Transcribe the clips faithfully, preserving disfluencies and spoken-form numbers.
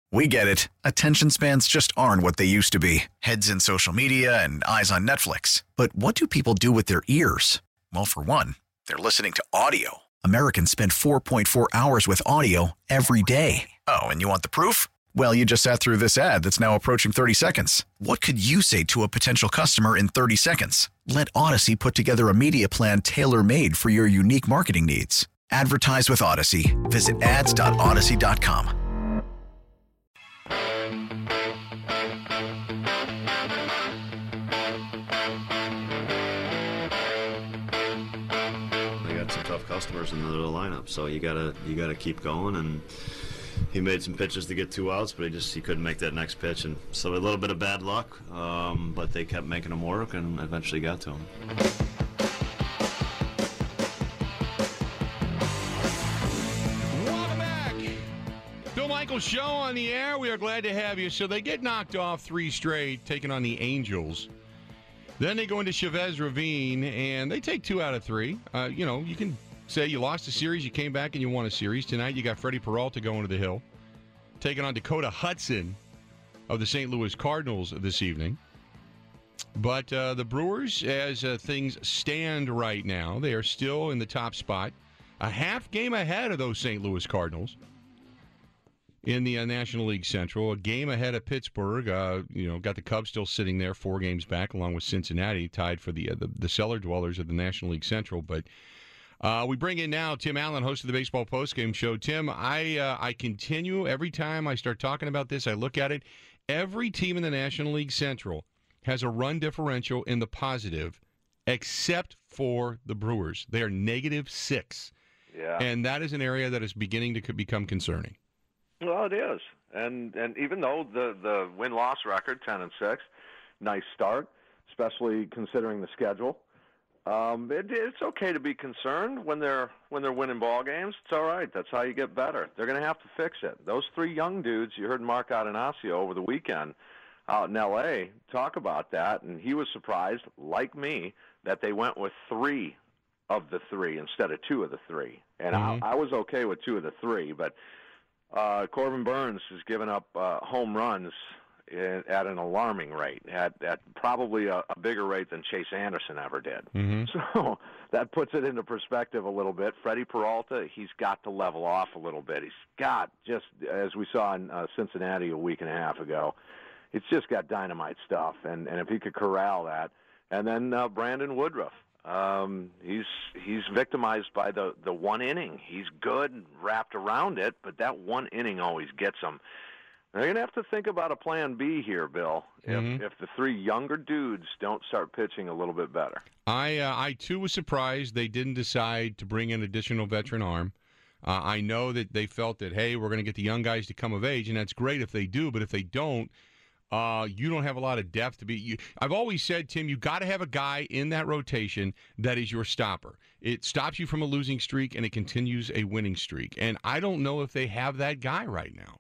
We get it. Attention spans just aren't what they used to be. Heads in social media and eyes on Netflix. But what do people do with their ears? Well, for one, they're listening to audio. Americans spend four point four hours with audio every day. Oh, and you want the proof? Well, you just sat through this ad that's now approaching thirty seconds. What could you say to a potential customer in thirty seconds? Let Odyssey put together a media plan tailor-made for your unique marketing needs. Advertise with Odyssey. Visit ads dot odyssey dot com. Customers in the lineup, so you gotta you gotta keep going. And he made some pitches to get two outs, but he just he couldn't make that next pitch, and so a little bit of bad luck. Um, but they kept making him work, and eventually got to him. Welcome back, Bill Michaels Show on the air. We are glad to have you. So they get knocked off three straight, taking on the Angels. Then they go into Chavez Ravine, and they take two out of three. Uh, you know, you can say you lost a series, you came back and you won a series. Tonight you got Freddie Peralta going to the hill, taking on Dakota Hudson of the Saint Louis Cardinals this evening. But uh, the Brewers, as uh, things stand right now, they are still in the top spot, a half game ahead of those Saint Louis Cardinals in the uh, National League Central, a game ahead of Pittsburgh. Uh, you know, got the Cubs still sitting there, four games back, along with Cincinnati, tied for the uh, the, the cellar dwellers of the National League Central. But Uh, we bring in now Tim Allen, host of the Baseball Postgame Show. Tim, I uh, I continue every time I start talking about this, I look at it. Every team in the National League Central has a run differential in the positive, except for the Brewers. They are negative six. Yeah. And that is an area that is beginning to become concerning. Well, it is. And and even though the, the win-loss record, ten and six, nice start, especially considering the schedule. Um, it, it's okay to be concerned when they're when they're winning ball games. It's all right. That's how you get better. They're going to have to fix it. Those three young dudes, you heard Mark Atanasio over the weekend out in L A talk about that, and he was surprised, like me, that they went with three of the three instead of two of the three. And mm-hmm. I, I was okay with two of the three, but uh, Corbin Burns has given up uh, home runs at an alarming rate, at, at probably a, a bigger rate than Chase Anderson ever did. Mm-hmm. So that puts it into perspective a little bit. Freddie Peralta, he's got to level off a little bit. He's got, just as we saw in uh, Cincinnati a week and a half ago, it's just got dynamite stuff. And, and if he could corral that. And then uh, Brandon Woodruff. Um, he's he's victimized by the, the one inning. He's good and wrapped around it, but that one inning always gets him. They're going to have to think about a plan B here, Bill, if, mm-hmm. if the three younger dudes don't start pitching a little bit better. I, uh, I too, was surprised they didn't decide to bring in additional veteran arm. Uh, I know that they felt that, hey, we're going to get the young guys to come of age, and that's great if they do, but if they don't, uh, you don't have a lot of depth to be. You, I've always said, Tim, you got to have a guy in that rotation that is your stopper. It stops you from a losing streak, and it continues a winning streak. And I don't know if they have that guy right now.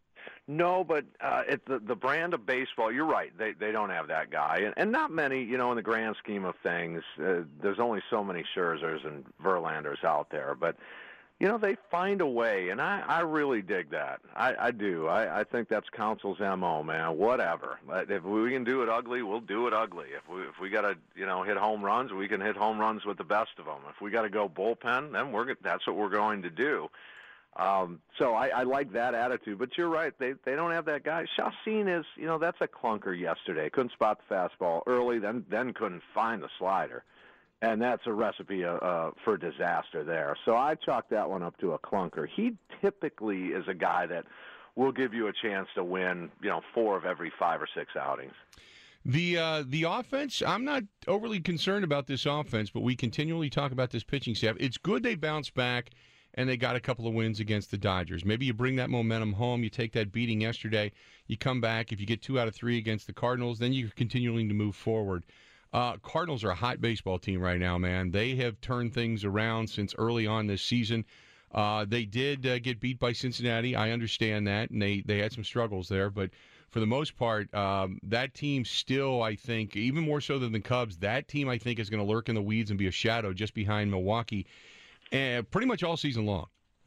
No, but uh, it's the, the brand of baseball. You're right. They they don't have that guy, and, and not many. You know, in the grand scheme of things, uh, there's only so many Scherzers and Verlanders out there. But you know, they find a way, and I, I really dig that. I, I do. I, I think that's Council's M O, man. Whatever. If we can do it ugly, we'll do it ugly. If we if we got to you know hit home runs, we can hit home runs with the best of them. If we got to go bullpen, then we're that's what we're going to do. Um, so I, I like that attitude, but you're right. They they don't have that guy. Chacin is, you know, that's a clunker yesterday. Couldn't spot the fastball early, then then couldn't find the slider, and that's a recipe uh, uh, for disaster there. So I chalk that one up to a clunker. He typically is a guy that will give you a chance to win, you know, four of every five or six outings. The uh, the offense, I'm not overly concerned about this offense, but we continually talk about this pitching staff. It's good they bounced back and they got a couple of wins against the Dodgers. Maybe you bring that momentum home. You take that beating yesterday. You come back. If you get two out of three against the Cardinals, then you're continuing to move forward. Uh, Cardinals are a hot baseball team right now, man. They have turned things around since early on this season. Uh, they did uh, get beat by Cincinnati. I understand that, and they, they had some struggles there. But for the most part, um, that team still, I think, even more so than the Cubs, that team, I think, is going to lurk in the weeds and be a shadow just behind Milwaukee. And pretty much all season long.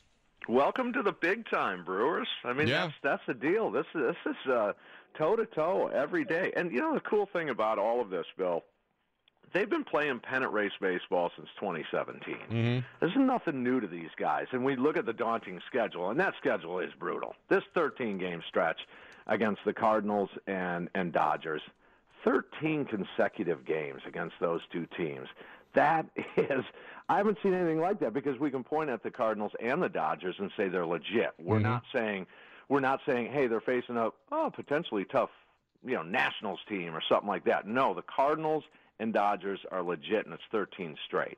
Welcome to the big time, Brewers. I mean, Yeah. that's that's the deal. This is this is uh, toe to toe every day. And you know the cool thing about all of this, Bill, they've been playing pennant race baseball since twenty seventeen. Mm-hmm. There's nothing new to these guys. And we look at the daunting schedule, and that schedule is brutal. This thirteen-game stretch against the Cardinals and, and Dodgers, thirteen consecutive games against those two teams. That is, I haven't seen anything like that because we can point at the Cardinals and the Dodgers and say they're legit. We're Mm-hmm. not saying, we're not saying, hey, they're facing a oh potentially tough, you know, Nationals team or something like that. No, the Cardinals and Dodgers are legit, and it's thirteen straight.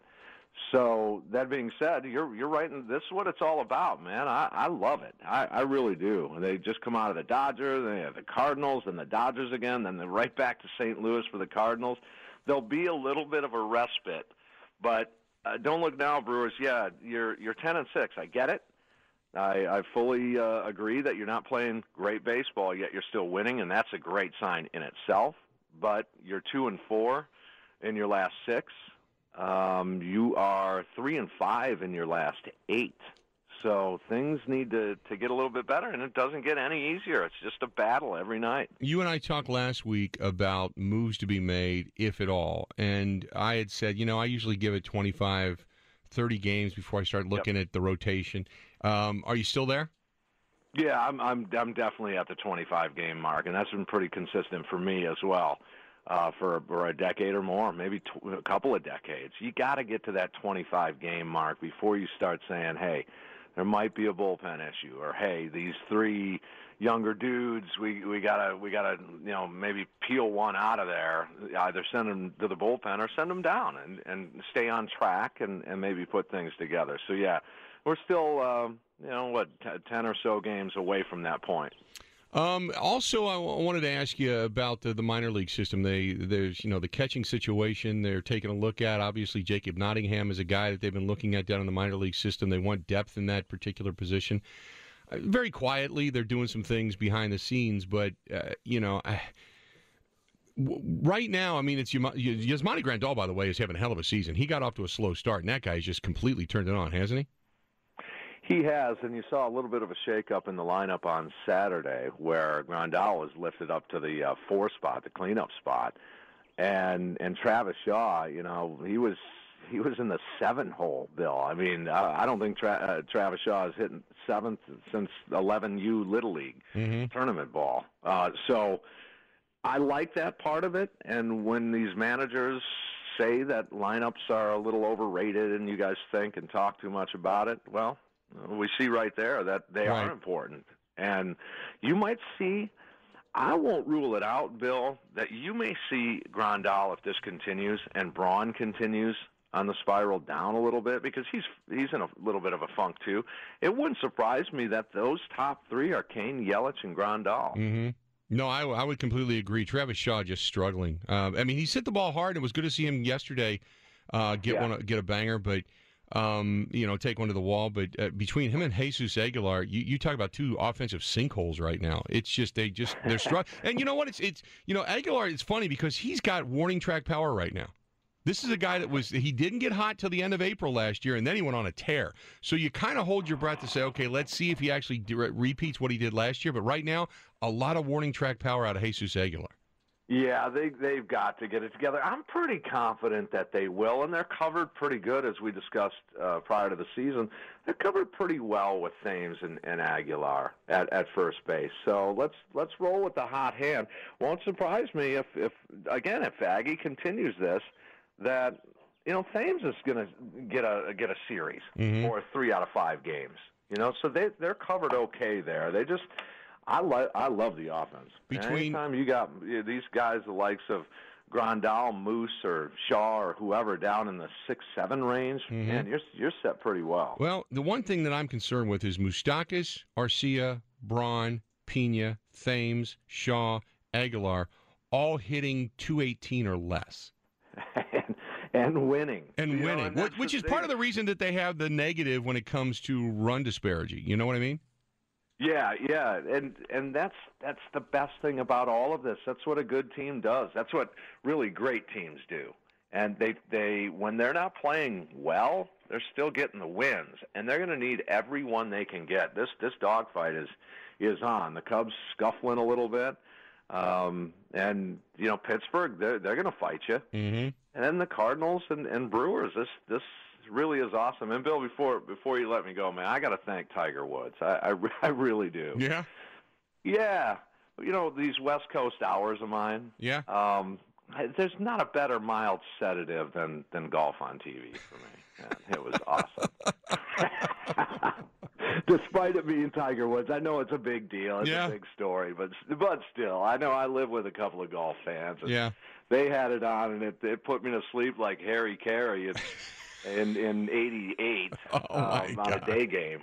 So that being said, you're you're right, and this is what it's all about, man. I, I love it. I, I really do. They just come out of the Dodgers, they have the Cardinals, and the Dodgers again, then they're right back to Saint Louis for the Cardinals. There'll be a little bit of a respite, but uh, don't look now, Brewers. Yeah, you're you're ten and six. I get it. I, I fully uh, agree that you're not playing great baseball, yet you're still winning, and that's a great sign in itself. But you're two and four in your last six. Um, you are three and five in your last eight. So things need to, to get a little bit better, and it doesn't get any easier. It's just a battle every night. You and I talked last week about moves to be made, if at all. And I had said, you know, I usually give it twenty-five, thirty games before I start looking yep. at the rotation. Um, are you still there? Yeah, I'm, I'm, I'm definitely at the twenty-five game mark, and that's been pretty consistent for me as well. Uh, for, for a decade or more, maybe tw- a couple of decades. You got to get to that twenty-five game mark before you start saying, hey, there might be a bullpen issue, or hey, these three younger dudes, we we gotta we gotta you know maybe peel one out of there. Either send them to the bullpen or send them down, and, and stay on track and, and maybe put things together. So yeah, we're still uh, you know what t- ten or so games away from that point. Um, also, I w- wanted to ask you about the, the minor league system. They, there's, you know, the catching situation they're taking a look at. Obviously, Jacob Nottingham is a guy that they've been looking at down in the minor league system. They want depth in that particular position. Uh, very quietly, they're doing some things behind the scenes, but, uh, you know, I, w- right now, I mean, it's Yasmani Grandal, by the way, is having a hell of a season. He got off to a slow start, and that guy's just completely turned it on, hasn't he? He has, and you saw a little bit of a shakeup in the lineup on Saturday where Grandal was lifted up to the uh, four spot, the cleanup spot, and and Travis Shaw, you know, he was he was in the seven hole, Bill. I mean, uh, I don't think Tra- uh, Travis Shaw has hit seventh since eleven U Little League mm-hmm. tournament ball. Uh, so I like that part of it, and when these managers say that lineups are a little overrated and you guys think and talk too much about it, well, we see right there that they right. are important. And you might see, I won't rule it out, Bill, that you may see Grandal, if this continues, and Braun continues on the spiral down a little bit, because he's he's in a little bit of a funk too. It wouldn't surprise me that those top three are Kane, Yelich, and Grandal. Mm-hmm. No, I, I would completely agree. Travis Shaw just struggling. Uh, I mean, he's hit the ball hard. It was good to see him yesterday uh, get yeah. one, get a banger, but um, you know, take one to the wall. But uh, between him and Jesus Aguilar, you, you talk about two offensive sinkholes right now. It's just they just they're struggling. And you know what? It's it's you know Aguilar. It's funny because he's got warning track power right now. This is a guy that was he didn't get hot till the end of April last year, and then he went on a tear. So you kind of hold your breath to say, okay, let's see if he actually de- repeats what he did last year. But right now, a lot of warning track power out of Jesus Aguilar. Yeah, they, they've got to get it together. I'm pretty confident that they will, and they're covered pretty good, as we discussed uh, prior to the season. They're covered pretty well with Thames and, and Aguilar at, at first base. So let's let's roll with the hot hand. Won't surprise me if, if again, if Aggie continues this, that you know Thames is going to get a get a series mm-hmm. or three out of five games. You know, so they they're covered okay there. They just I love I love the offense. Between anytime you got you know, these guys, the likes of Grandal, Moose, or Shaw, or whoever down in the six seven range, mm-hmm. man, you're you're set pretty well. Well, the one thing that I'm concerned with is Moustakas, Arcia, Braun, Pena, Thames, Shaw, Aguilar, all hitting two eighteen or less. and, and winning. And you winning, know, and which is thing. part of the reason that they have the negative when it comes to run disparity. You know what I mean? Yeah, yeah, and and that's that's the best thing about all of this. That's what a good team does. That's what really great teams do. And they, they when they're not playing well, they're still getting the wins, and they're going to need every one they can get. This this dogfight is is on. The Cubs scuffling a little bit, um, and you know Pittsburgh, they're they're going to fight you. Mm-hmm. And then the Cardinals and, and Brewers. This this really is awesome. And Bill, before before you let me go, man, I got to thank Tiger Woods. I, I I really do. Yeah. Yeah. You know these West Coast hours of mine. Yeah. Um, There's not a better mild sedative than, than golf on T V for me. Man, it was awesome. Despite it being Tiger Woods, I know it's a big deal. It's yeah. a big story, but but still, I know I live with a couple of golf fans. And yeah. They had it on, and it, it put me to sleep like Harry Carey in in, in eighty-eight oh um, on a day game.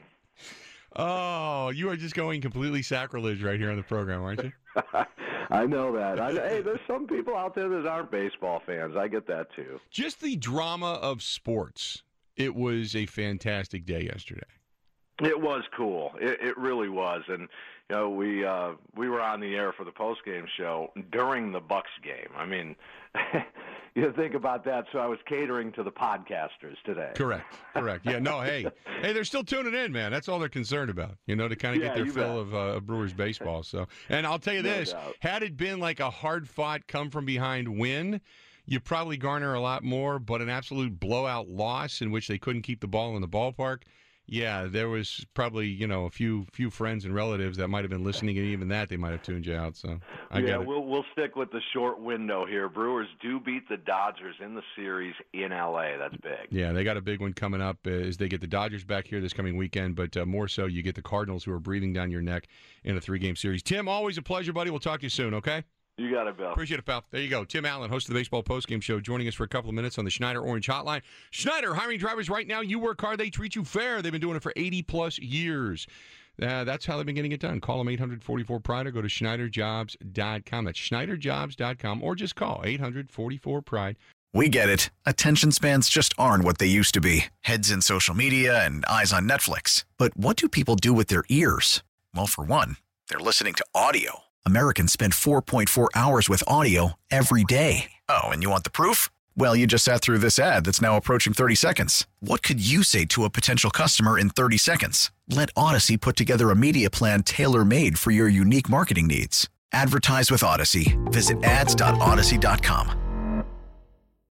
Oh, you are just going completely sacrilege right here on the program, aren't you? I know that. I, hey, there's some people out there that aren't baseball fans. I get that, too. Just the drama of sports. It was a fantastic day yesterday. It was cool. It, it really was. And, you know, we uh, we were on the air for the postgame show during the Bucks game. I mean, you think about that. So I was catering to the podcasters today. Correct. Correct. Yeah, no, hey. Hey, they're still tuning in, man. That's all they're concerned about, you know, to kind of Yeah, get their you fill bet. of uh, Brewers baseball. So, and I'll tell you No this, doubt. had it been like a hard-fought, come-from-behind win, you probably garner a lot more, but an absolute blowout loss in which they couldn't keep the ball in the ballpark, yeah, there was probably, you know, a few few friends and relatives that might have been listening, and even that they might have tuned you out. So I yeah, get it. we'll we'll stick with the short window here. Brewers do beat the Dodgers in the series in L A. That's big. Yeah, they got a big one coming up uh, as they get the Dodgers back here this coming weekend, but uh, more so you get the Cardinals who are breathing down your neck in a three-game series. Tim, always a pleasure, buddy. We'll talk to you soon, okay? You got it, Bill. Appreciate it, pal. There you go. Tim Allen, host of the Baseball Postgame Show, joining us for a couple of minutes on the Schneider Orange Hotline. Schneider, hiring drivers right now. You work hard, they treat you fair. They've been doing it for eighty-plus years. Uh, that's how they've been getting it done. Call them eight hundred forty-four pride or go to schneider jobs dot com. That's schneider jobs dot com or just call eight hundred forty-four pride. We get it. Attention spans just aren't what they used to be. Heads in social media and eyes on Netflix. But what do people do with their ears? Well, for one, they're listening to audio. Americans spend four point four hours with audio every day. Oh, and you want the proof? Well, you just sat through this ad that's now approaching thirty seconds. What could you say to a potential customer in thirty seconds? Let Odyssey put together a media plan tailor-made for your unique marketing needs. Advertise with Odyssey. Visit ads dot odyssey dot com.